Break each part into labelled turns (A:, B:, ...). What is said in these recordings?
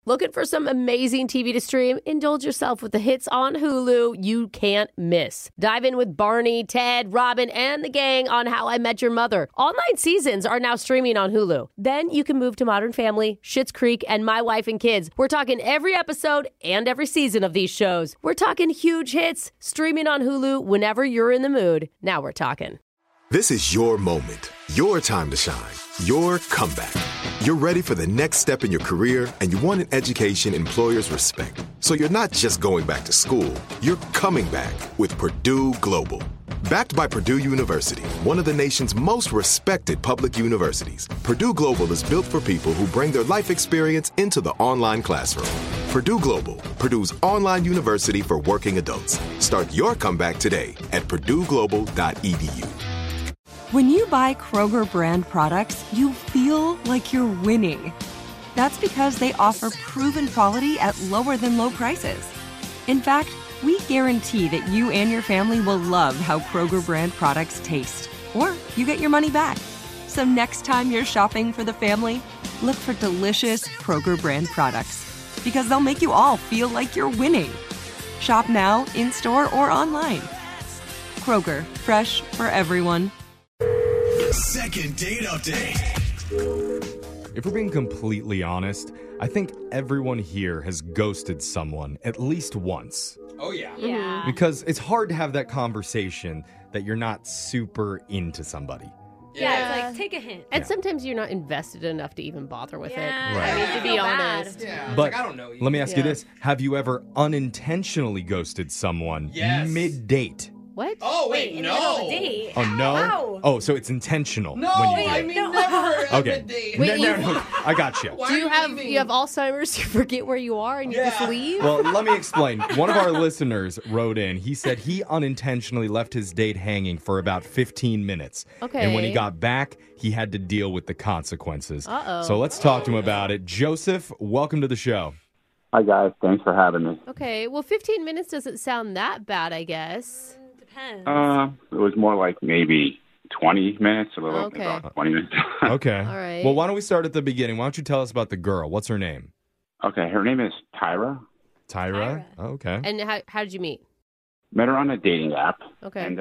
A: Looking for some amazing TV to stream? Indulge yourself with the hits on Hulu you can't miss. Dive in with Barney, Ted, Robin, and the gang on How I Met Your Mother. All 9 seasons are now streaming on Hulu. Then you can move to Modern Family, Schitt's Creek, and My Wife and Kids. We're talking every episode and every season of these shows. We're talking huge hits, streaming on Hulu whenever you're in the mood. Now we're talking.
B: This is your moment, your time to shine, your comeback. You're ready for the next step in your career, and you want an education employers respect. So you're not just going back to school, you're coming back with Purdue Global. Backed by Purdue University, one of the nation's most respected public universities, Purdue Global is built for people who bring their life experience into the online classroom. Purdue Global, Purdue's online university for working adults. Start your comeback today at purdueglobal.edu.
C: When you buy Kroger brand products, you feel like you're winning. That's because they offer proven quality at lower than low prices. In fact, we guarantee that you and your family will love how Kroger brand products taste, or you get your money back. So next time you're shopping for the family, look for delicious Kroger brand products, because they'll make you all feel like you're winning. Shop now, in-store, or online. Kroger, fresh for everyone.
D: Second date update.
E: If we're being completely honest, I think everyone here has ghosted someone at least once.
F: Oh, yeah.
G: Yeah.
E: Because it's hard to have that conversation that you're not super into somebody.
G: Yeah, it's like, take a hint.
A: And sometimes you're not invested enough to even bother with it.
G: Yeah.
E: Right.
A: I mean, to be
G: feel bad.
A: honest.
F: Yeah, it's
E: But
F: like, I don't know you.
E: let me ask you
A: Yeah.
E: this. Have you ever unintentionally ghosted someone
F: Yes.
E: mid-date?
A: What?
F: Oh, wait,
G: in the middle of
F: no.
G: a date.
E: Oh, no?
G: Wow.
E: Oh, so it's intentional
F: No,
E: when you
F: I
E: date.
F: mean, never.
E: Okay.
F: Date.
A: Wait,
E: No, I got you.
F: Why
A: Do
F: are
A: you have
F: leaving?
A: you have Alzheimer's? You forget where you are and you just
F: Yeah.
A: leave?
E: Well, let me explain. One of our listeners wrote in. He said he unintentionally left his date hanging for about 15 minutes.
A: Okay.
E: And when he got back, he had to deal with the consequences.
A: Uh-oh.
E: So let's talk to him about it. Joseph, welcome to the show.
H: Hi, guys. Thanks for having me.
A: Okay, well, 15 minutes doesn't sound that bad, I guess.
G: Depends.
H: It was more like maybe 20 minutes, a little
A: Okay.
H: about 20 minutes.
E: Okay.
A: All right.
E: Well, why don't we start at the beginning? Why don't you tell us about the girl? What's her name?
H: Okay, her name is Tyra.
E: Tyra? Oh, okay.
A: And how did you meet?
H: Met her on a dating app.
A: Okay.
H: And,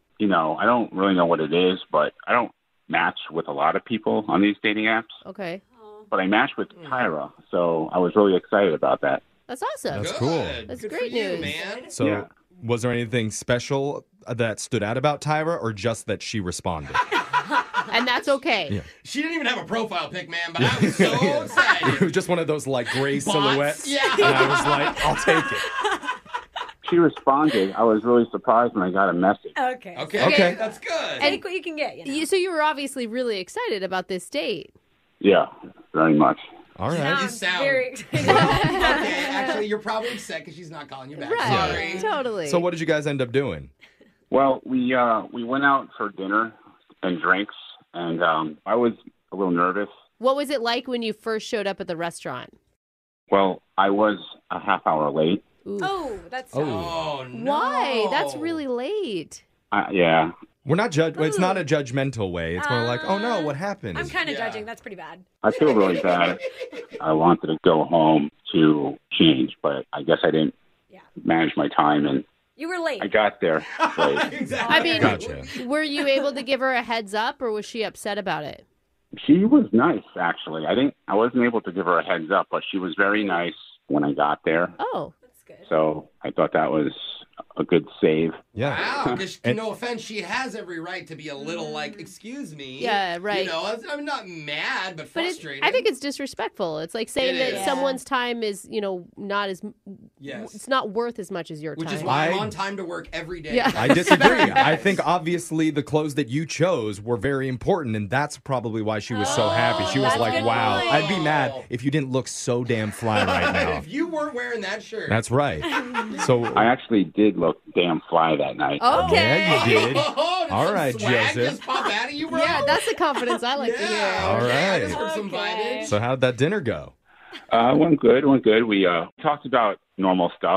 H: I don't really know what it is, but I don't match with a lot of people on these dating apps.
A: Okay.
H: But I matched with Tyra, so I was really excited about that.
A: That's awesome.
E: That's
F: Good.
E: cool.
A: That's
F: Good
A: great
F: for you,
A: news.
F: man.
E: So,
H: Yeah.
E: was there anything special that stood out about Tyra, or just that she responded?
A: And that's okay.
E: Yeah.
F: She didn't even have a profile pic, man, but I was so
E: It
F: excited.
E: was just one of those, like, gray
F: Bots?
E: silhouettes.
F: Yeah.
E: And I was like, I'll take it.
H: She responded. I was really surprised when I got a message.
G: Okay.
E: Okay.
F: That's good.
G: Take what you can get.
A: So you were obviously really excited about this date.
H: Yeah, very much.
E: All right.
F: You sound
G: very excited.
F: okay, actually, you're probably upset because she's not calling you back.
A: Right.
F: Sorry.
A: Totally.
E: So what did you guys end up doing?
H: Well, we went out for dinner and drinks, and I was a little nervous.
A: What was it like when you first showed up at the restaurant?
H: Well, I was a half hour late.
A: Ooh.
G: Oh, that's
F: Oh, no.
A: Why? That's really late.
H: Yeah.
E: We're not It's not a judgmental way. It's more like, oh no, what happened?
G: I'm kind of
F: Yeah.
G: judging. That's pretty bad.
H: I feel really bad. I wanted to go home to change, but I guess I didn't
G: Yeah.
H: manage my time, and
G: You were late.
H: I got there late.
F: Exactly.
A: I mean,
E: Gotcha.
A: were you able to give her a heads up, or was she upset about it?
H: She was nice, actually. I wasn't able to give her a heads up, but she was very nice when I got there.
A: Oh,
G: That's good.
H: So I thought that was a good save.
E: Yeah.
F: Wow, because
E: And-
F: no offense, she has every right to be a little like, excuse me.
A: Yeah, right.
F: You know, I'm not mad, but
A: but
F: frustrated.
A: I think it's disrespectful. It's like saying
F: It
A: that
F: is.
A: someone's time is, not as
F: yes,
A: it's not worth as much as your
F: which
A: time.
F: is why I'm
E: I-
F: on time to work every day.
A: Yeah.
E: I disagree. I think obviously the clothes that you chose were very important, and that's probably why she was so happy. She was
G: that's a
E: like,
G: good
E: wow,
G: point.
E: I'd be mad if you didn't look so damn fly right now.
F: if you weren't wearing that shirt.
E: That's right. So,
H: I actually did look damn fly that night.
A: Okay.
E: yeah, you did.
F: Oh, did
E: All
F: some
E: right,
F: swag
E: Joseph.
F: just pop out of you, bro?
A: Yeah, that's the confidence I like to
F: Yeah,
A: hear.
E: All
F: okay, I
E: right.
F: just heard some
G: Okay.
F: vibage.
E: So how'd that dinner go?
H: Went good. We talked about normal stuff.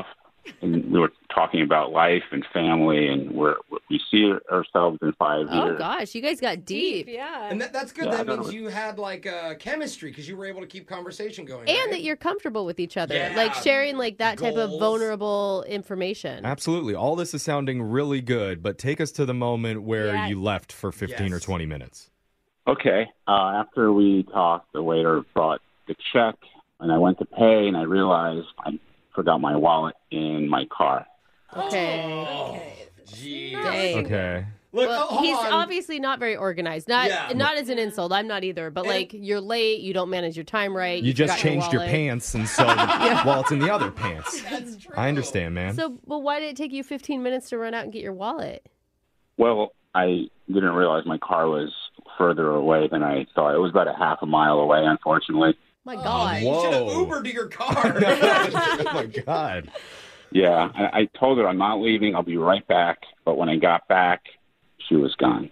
H: and we were talking about life and family, and we see ourselves in 5
A: Oh,
H: years.
A: gosh. You guys got deep.
G: Yeah.
F: And that's good.
H: Yeah,
F: That
H: I
F: means
H: know.
F: you had like chemistry because you were able to keep conversation going.
A: And
F: right?
A: that you're comfortable with each other.
F: Yeah.
A: Like sharing like that type of
F: Goals.
A: vulnerable information.
E: Absolutely. All this is sounding really good, but take us to the moment where
G: Yes.
E: you left for 15 or
F: Yes.
E: 20 minutes.
H: Okay. After we talked, the waiter brought the check, and I went to pay, and I realized I forgot my wallet in my car.
A: Okay.
F: Jeez.
A: Dang.
E: Okay.
F: Look,
A: Well,
F: hold
A: he's
F: on.
A: obviously not very organized. Not
F: Yeah.
A: not as an insult. I'm not either. But
F: And-
A: like you're late. You don't manage your time right.
E: You just
A: forgot
E: changed your
A: wallet.
E: pants, and so the wallet's in the other pants.
F: That's true.
E: I understand, man.
A: So, well, why did it take you 15 minutes to run out and get your wallet?
H: Well, I didn't realize my car was further away than I thought. It was about a half a mile away, unfortunately.
A: My
F: Oh,
A: God.
F: you should have
E: Whoa.
F: Ubered to your car.
E: Oh my God.
H: Yeah, I told her I'm not leaving. I'll be right back. But when I got back, she was gone.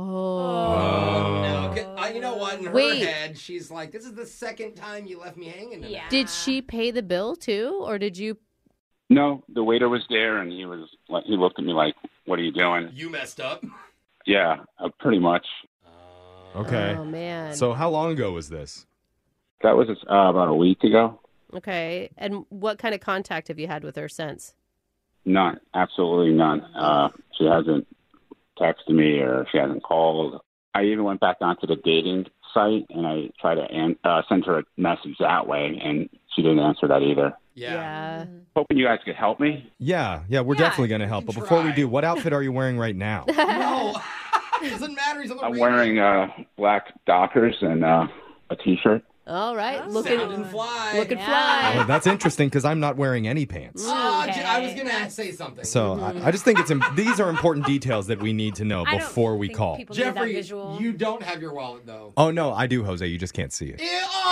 A: Oh.
F: No, you know what? In her
A: Wait.
F: head, she's like, "This is the second time you left me hanging tonight."
G: Yeah.
A: Did she pay the bill too, or did you?
H: No, the waiter was there, and he looked at me like, "What are you doing?"
F: You messed up.
H: Yeah, pretty much.
E: Okay.
A: Oh man.
E: So how long ago was this?
H: That was about a week ago.
A: Okay. And what kind of contact have you had with her since?
H: None, absolutely none. She hasn't texted me or she hasn't called. I even went back onto the dating site and I tried to send her a message that way, and she didn't answer that either.
F: Yeah.
H: Hoping you guys could help me.
E: Yeah, we're definitely going to help. But
F: can
E: before we
F: try.
E: do, what outfit are you wearing right now?
F: No. Doesn't matter. He's on the
H: I'm
F: radio.
H: wearing black Dockers and a T-shirt.
A: All right.
G: Oh.
A: Looking
F: Sound and fly.
A: looking
G: Yeah.
A: fly.
E: Oh, that's interesting because I'm not wearing any pants.
F: Oh,
G: Okay.
F: I was gonna say something.
E: So I just think these are important details that we need to know
G: I don't
E: before we
G: think
E: call.
G: people need that
F: Jeffrey,
G: visual.
F: you don't have your wallet though.
E: Oh, no, I do, Jose. You just can't see it.
F: Ew,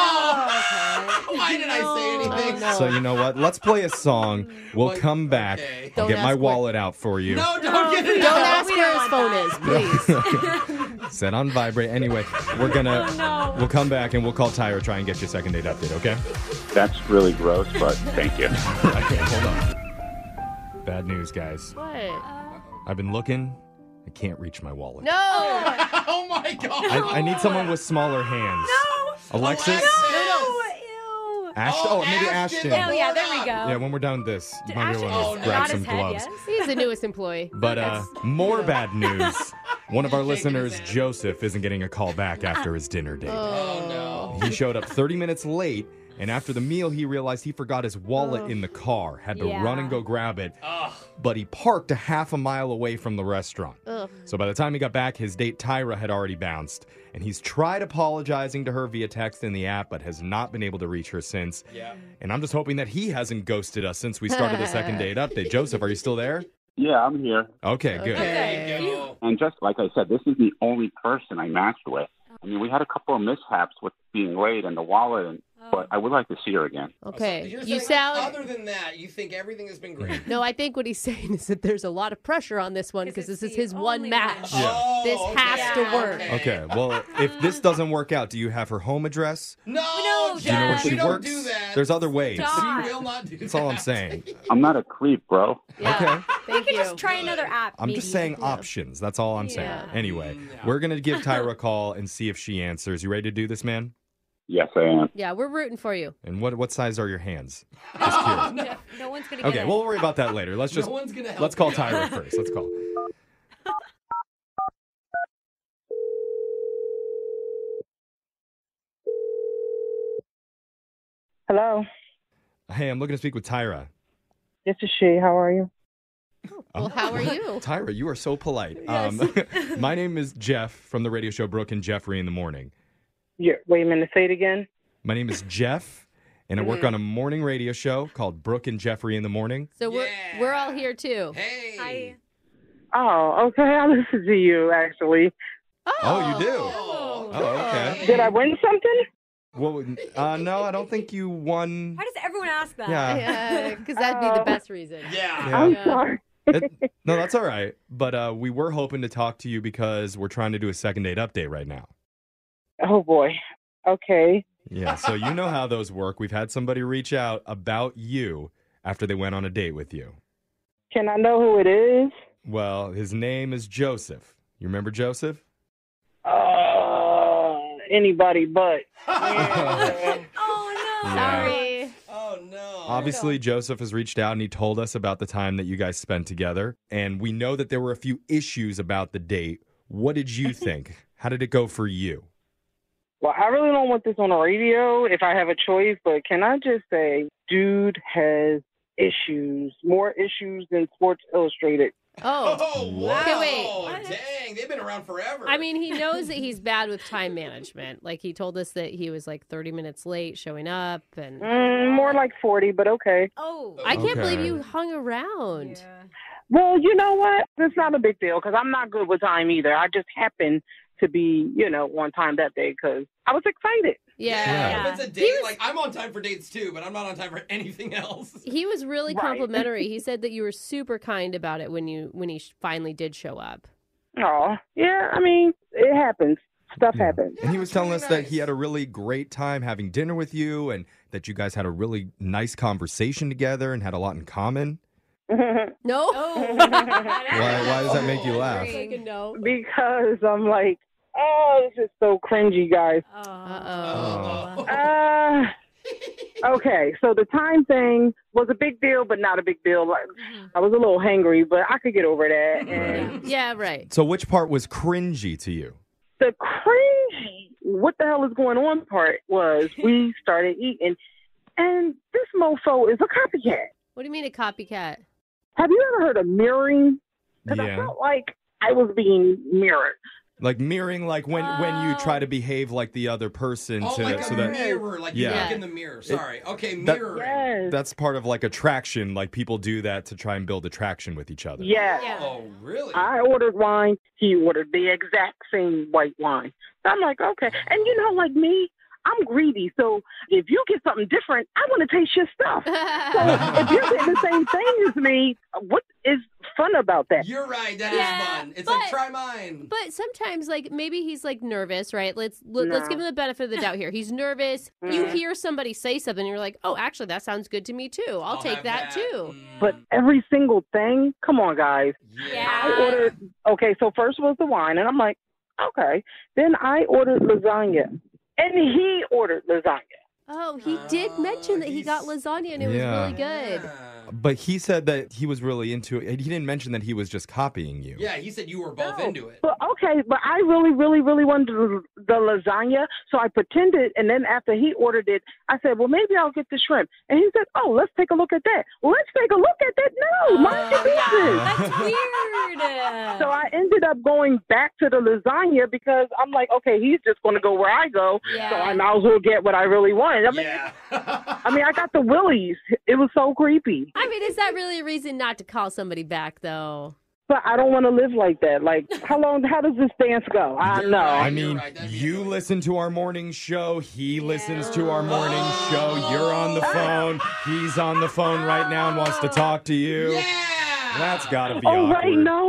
F: oh, why did I say anything?
A: No.
E: So you know what? Let's play a song. We'll
F: Like,
E: come back.
F: okay.
E: I'll
A: Don't
E: get my
A: ask
E: wallet out for you.
F: No, don't get it
A: Don't
F: out.
A: ask
G: We
A: where
G: don't
A: his
G: want
A: phone is, please.
E: Set on vibrate. Anyway, we're gonna
G: no.
E: we'll come back and we'll call Tyra, try and get your second date update, okay?
H: That's really gross, but thank you.
E: Okay, hold on. Bad news, guys.
A: What?
E: I've been looking. I can't reach my wallet.
A: No.
F: Oh my god.
E: I need someone with smaller hands. Alexis?
G: Ew.
E: Maybe
F: Ashton.
E: Ashton.
G: Oh, yeah, there we go.
E: Yeah, when we're done with this, you might be
G: Ashton
E: able
G: is
E: to grab
G: not
E: some
G: his head,
E: gloves.
G: yes?
A: He's the newest employee.
E: But more bad news. One of our
F: Shaking
E: listeners,
F: his head.
E: Joseph, isn't getting a call back after his dinner date.
F: Oh no.
E: He showed up 30 minutes late, and after the meal, he realized he forgot his wallet in the car. Had to
G: Yeah.
E: run and go grab it.
F: Ugh.
E: But he parked a half a mile away from the restaurant.
A: Ugh.
E: So by the time he got back, his date Tyra had already bounced. And he's tried apologizing to her via text in the app, but has not been able to reach her since.
F: Yeah.
E: And I'm just hoping that he hasn't ghosted us since we started the second date update. Joseph, are you still there?
H: Yeah, I'm here.
E: Okay, good.
F: There you go.
H: And just like I said, this is the only person I matched with. I mean, we had a couple of mishaps with being late and the wallet, but I would like to see her again.
A: Okay.
F: You're
A: You
F: saying,
A: sound.
F: Other than that, you think everything has been great.
A: No, I think what he's saying is that there's a lot of pressure on this one because this is his one match.
E: Yeah.
F: Oh,
A: This has to work.
E: Okay, well, if this doesn't work out, do you have her home address?
F: No,
G: No,
E: Do you know where
F: Jeff, we
E: she
F: don't
E: works?
F: do that.
E: There's other ways.
G: Stop.
F: We will not do
E: That's
F: that.
E: all I'm saying.
H: I'm not a creep, bro.
A: Yeah.
E: Okay.
A: Thank
G: You
A: you.
G: can just try another app.
E: I'm just saying
G: maybe.
E: options. That's all I'm saying.
A: Yeah.
E: Anyway, we're going to give Tyra a call and see if she answers. You ready to do this, man?
H: Yes, I am.
A: Yeah, we're rooting for you.
E: And what size are your hands? Just curious.
F: No,
G: No one's gonna get
E: Okay,
G: it.
E: we'll worry about that later. Let's just
F: no one's gonna help.
E: let's call
F: you.
E: Tyra first. Let's call.
I: Hello,
E: Hey, I'm looking to speak with Tyra.
I: this is she. How are you?
A: Well, how are you?
E: Tyra, you are so polite.
A: Yes.
E: My name is Jeff from the radio show Brooke and Jeffrey in the Morning.
I: Wait a minute. Say it again.
E: My name is Jeff, and I
A: Mm-hmm.
E: work on a morning radio show called Brooke and Jeffrey in the Morning.
A: So
F: Yeah.
A: we're all here too.
F: Hey.
G: Hi.
I: Oh, okay. I listen to you actually.
E: Oh, you do?
F: Oh,
E: Oh, okay.
I: Did I win something?
E: Well, no, I don't think you won.
G: How does everyone ask that?
E: Yeah.
A: Yeah, because that'd be the best reason.
F: Yeah.
E: Yeah.
I: I'm
A: Yeah.
I: sorry.
E: No, that's all right. But we were hoping to talk to you because we're trying to do a second date update right now.
I: Oh boy. Okay.
E: Yeah, so you know how those work. We've had somebody reach out about you, after they went on a date with you?
I: Can I know who it is?
E: Well, his name is Joseph. You remember Joseph?
I: Anybody but.
G: Oh, no.
E: Yeah.
A: Sorry.
F: Oh, no.
E: Obviously, Joseph has reached out and he told us about the time that you guys spent together. And we know that there were a few issues about the date. What did you think? How did it go for you?
I: Well, I really don't want this on the radio if I have a choice, but can I just say, dude has issues, more issues than Sports Illustrated.
A: Oh.
F: Oh, wow.
A: Okay, wait.
F: Dang, they've been around forever.
A: I mean, he knows that he's bad with time management. Like, he told us that he was like 30 minutes late showing up. And
I: More like 40, but okay.
G: Oh.
A: I can't
E: Okay.
A: believe you hung around.
G: Yeah.
I: Well, you know what? It's not a big deal because I'm not good with time either. I just happen to be, on time that day because I was excited.
A: Yeah.
F: If it's a date,
A: He was-
F: like, I'm on time for dates too, but I'm not on time for anything else.
A: He was really
I: Right.
A: complimentary. He said that you were super kind about it when he finally did show up.
I: Oh, yeah, I mean, it happens. Stuff happens.
E: And he was
F: that's
E: telling
F: really
E: us that
F: nice.
E: he had a really great time having dinner with you and that you guys had a really nice conversation together and had a lot in common.
A: No.
G: Oh.
E: Why does that make you laugh?
A: Like a no.
I: Because I'm like, oh, this is so cringy, guys.
A: Uh-oh.
I: Okay, so the time thing was a big deal, but not a big deal. Like, I was a little hangry, but I could get over that. And
A: Yeah, right.
E: So which part was cringy to you?
I: the cringy, what the hell is going on part was we started eating, and this mofo is a copycat.
A: What do you mean a copycat?
I: Have you ever heard of mirroring? Because I
E: Yeah.
I: felt like I was being mirrored.
E: Like mirroring, like when you try to behave like the other person
F: Oh,
E: to
F: like
E: so
F: a
E: that
F: mirror, like you
E: Yeah.
F: look in the mirror. Sorry. Okay,
E: that-
F: mirroring.
I: Yes.
E: that's part of like attraction. Like people do that to try and build attraction with each other.
I: Yes.
G: Yeah.
F: Oh, really?
I: I ordered wine. He ordered the exact same white wine. I'm like, okay. And like me, I'm greedy. So if you get something different, I want to taste your stuff. So if you're getting the same thing as me, what is fun about that?
F: You're right. That is
A: Yeah,
F: fun. It's
A: but-
F: like, try mine.
A: But sometimes, like, maybe he's like nervous, right? Let's
I: No.
A: give him the benefit of the doubt here. He's nervous. You
I: Mhm.
A: hear somebody say something, and you're like, oh, actually, that sounds good to me too. I'll take
F: have
A: that too.
I: But every single thing, come on, guys.
F: Yeah.
I: I ordered, okay, so first was the wine, and I'm like, okay. Then I ordered lasagna, and he ordered lasagna.
A: Oh, he did mention that he got lasagna, and it was
E: Yeah.
A: really good.
E: But he said that he was really into it. He didn't mention that he was just copying you.
F: Yeah, he said you were both into it.
I: But okay, but I really, really, really wanted the lasagna, so I pretended, and then after he ordered it, I said, well, maybe I'll get the shrimp. And he said, oh, let's take a look at that. Well, let's take a look at that. No, mind your business.
G: That's weird.
I: So I ended up going back to the lasagna because I'm like, okay, he's just going to go where I go,
G: Yeah.
I: so I might as well get what I really wanted.
F: Yeah.
I: I got the willies. It was so creepy.
A: I mean, is that really a reason not to call somebody back, though?
I: But I don't want to live like that. Like, how does this dance go? I
F: You're
I: know.
F: right.
E: I
F: You're
E: mean,
F: right, that'd be
E: you
F: annoying.
E: listen to our morning show. He listens to our morning show. You're on the phone. He's on the phone right now and wants to talk to you.
F: Yeah.
E: That's got to be
I: Oh,
E: awkward.
I: wait, no.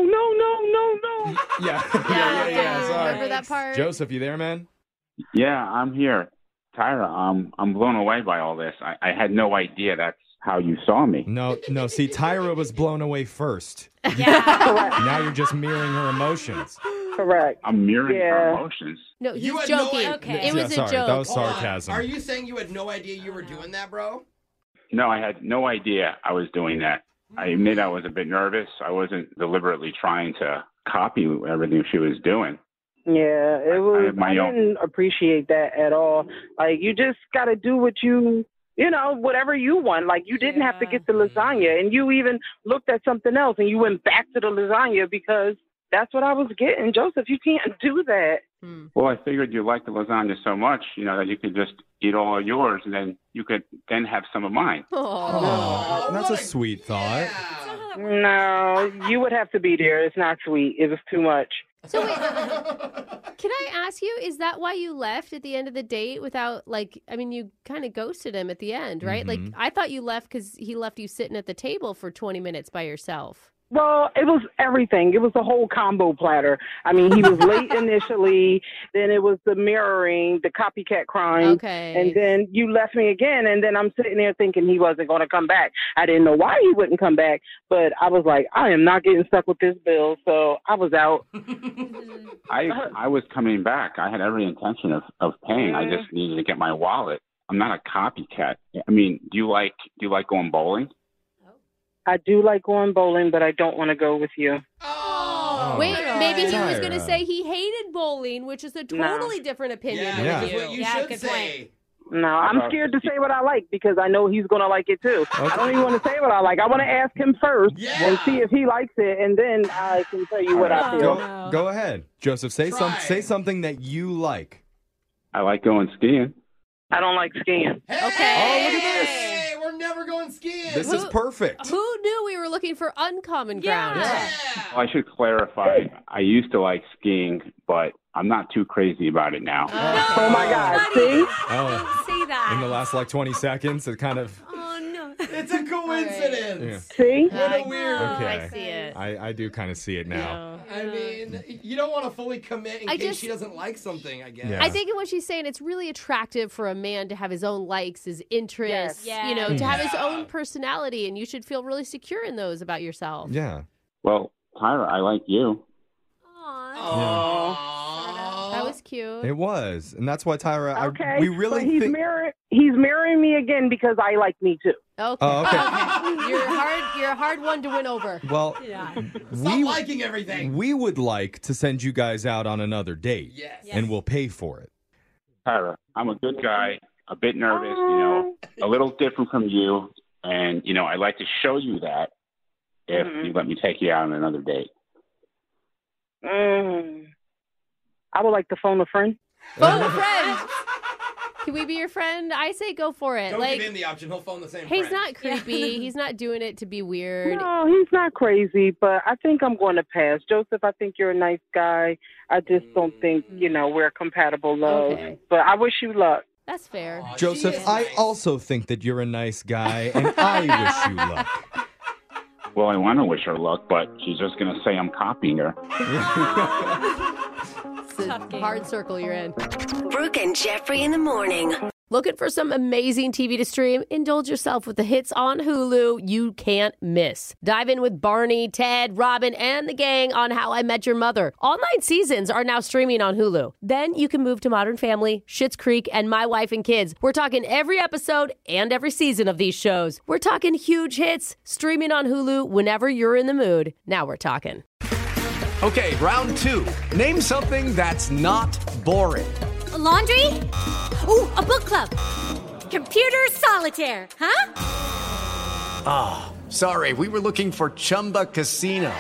E: Yeah. yeah. Sorry.
A: Remember that part?
E: Joseph, you there, man?
H: Yeah, I'm here. Tyra, I'm blown away by all this. I had no idea that's how you saw me.
E: No. See, Tyra was blown away first.
G: Yeah.
E: Now you're just mirroring her emotions.
I: Correct.
H: I'm mirroring her
I: Yeah.
H: emotions.
A: No, he's
F: You had no
A: joking.
G: Okay.
A: It was
E: Yeah,
A: a
E: sorry,
A: joke.
E: that was
F: Hold on.
E: sarcasm.
F: Are you saying you had no idea you were doing that, bro?
H: No, I had no idea I was doing that. I admit I was a bit nervous. I wasn't deliberately trying to copy everything she was doing.
I: Yeah, it
H: I
I: was.
H: have my
I: I
H: own-
I: didn't appreciate that at all. Like, you just got to do what whatever you want. Like, you didn't have to get the lasagna, and you even looked at something else, and you went back to the lasagna because that's what I was getting. Joseph, you can't do that.
H: Well, I figured you liked the lasagna so much, that you could just eat all of yours, and then you could then have some of mine.
A: Oh.
E: That's a
F: what
E: sweet thought.
F: Yeah.
I: No, you would have to be there. It's not sweet. It was too much.
A: So wait, can I ask you, is that why you left at the end of the date without, like, I mean, you kind of ghosted him at the end, right? Like, I thought you left because he left you sitting at the table for 20 minutes by yourself.
I: Well, it was everything. It was a whole combo platter. I mean, he was late initially, then it was the mirroring, the copycat crime, and then you left me again, and then I'm sitting there thinking he wasn't going to come back. I didn't know why he wouldn't come back, but I was like, I am not getting stuck with this bill, so I was out.
H: I was coming back. I had every intention of paying. I just needed to get my wallet. I'm not a copycat. I mean, do you like going bowling?
I: I do like going bowling, but I don't want to go with you.
A: Oh, wait, maybe he was going to say he hated bowling, which is a totally different opinion than
F: that's
A: you.
F: what you should say.
I: No, I'm scared to say what I like because I know he's going to like it too. Okay. I don't even want to say what I like. I want to ask him first and see if he likes it, and then I can tell you what I feel.
E: Go ahead. Joseph, say something that you like.
H: I like going skiing.
I: I don't like skiing.
F: Hey,
A: okay.
E: Oh, look at this.
F: Hey, we're never going skiing.
E: This is perfect.
A: Who knew we were looking for uncommon ground?
F: Yeah.
H: Well, I should clarify. I used to like skiing, but I'm not too crazy about it now.
I: Oh my God. See?
E: Oh.
G: Say that.
E: In the last 20 seconds, it kind of...
G: Oh, no.
F: It's a coincidence.
I: See?
F: What a weird...
E: Okay.
A: I see it.
E: I do kind of see it now.
F: I mean, you don't want to fully commit in case she doesn't like something, I guess.
E: Yeah.
A: I think what she's saying, it's really attractive for a man to have his own likes, his interests,
G: Yes.
A: to have his own personality, and you should feel really secure in those about yourself.
E: Yeah.
H: Well, Tyra, I like you.
A: That was cute.
E: It was. And that's why, Tyra,
I: Okay.
E: we really
I: but he's
E: think...
I: he's marrying me again because I like me too.
A: Okay.
E: Oh, okay.
A: You're a hard one to win over.
E: Well,
F: Stop liking everything.
E: we would like to send you guys out on another date.
F: Yes.
E: And we'll pay for it.
H: Tyra, I'm a good guy, a bit nervous, a little different from you. And, I'd like to show you that if you let me take you out on another date.
I: I would like to phone a friend.
A: Phone a friend. Can we be your friend? I say go for it.
F: Don't give him the option. He'll phone the same friend.
A: He's not creepy. He's not doing it to be weird.
I: No, he's not crazy, but I think I'm going to pass. Joseph, I think you're a nice guy. I just don't think, we're compatible, love.
A: Okay.
I: But I wish you luck.
A: That's fair.
F: Aw,
E: Joseph,
F: she is
E: I
F: nice.
E: also think that you're a nice guy, and I wish you luck.
H: Well, I want to wish her luck, but she's just going to say I'm copying her.
A: It's a hard circle you're in.
J: Brooke and Jeffrey in the morning.
A: Looking for some amazing TV to stream? Indulge yourself with the hits on Hulu you can't miss. Dive in with Barney, Ted, Robin, and the gang on How I Met Your Mother. All 9 seasons are now streaming on Hulu. Then you can move to Modern Family, Schitt's Creek, and My Wife and Kids. We're talking every episode and every season of these shows. We're talking huge hits, streaming on Hulu whenever you're in the mood. Now we're talking.
K: Okay, round 2. Name something that's not boring.
G: A laundry? Ooh, a book club. Computer solitaire, huh?
K: Ah, sorry, we were looking for Chumba Casino.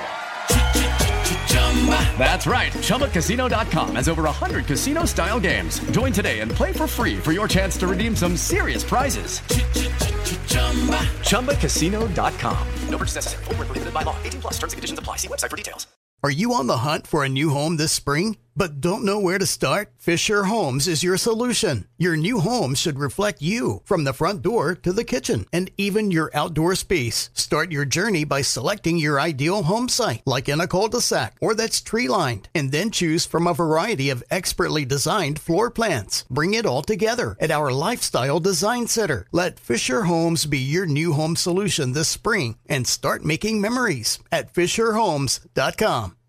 K: That's right, ChumbaCasino.com has over 100 casino-style games. Join today and play for free for your chance to redeem some serious prizes. ChumbaCasino.com. No purchase necessary. Void where prohibited by law. 18+ terms and conditions apply. See website for details.
L: Are you on the hunt for a new home this spring, but don't know where to start? Fisher Homes is your solution. Your new home should reflect you, from the front door to the kitchen, and even your outdoor space. Start your journey by selecting your ideal home site, like in a cul-de-sac or that's tree-lined, and then choose from a variety of expertly designed floor plans. Bring it all together at our Lifestyle Design Center. Let Fisher Homes be your new home solution this spring and start making memories at FisherHomes.com.